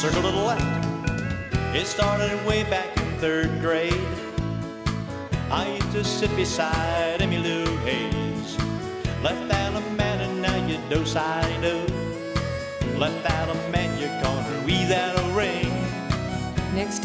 circle to the left. It started way back in third grade. I used to sit beside Emmylou Hayes. Left Alabama, now you do-si-do. Left Alabama, you're gonna weave that ring. Next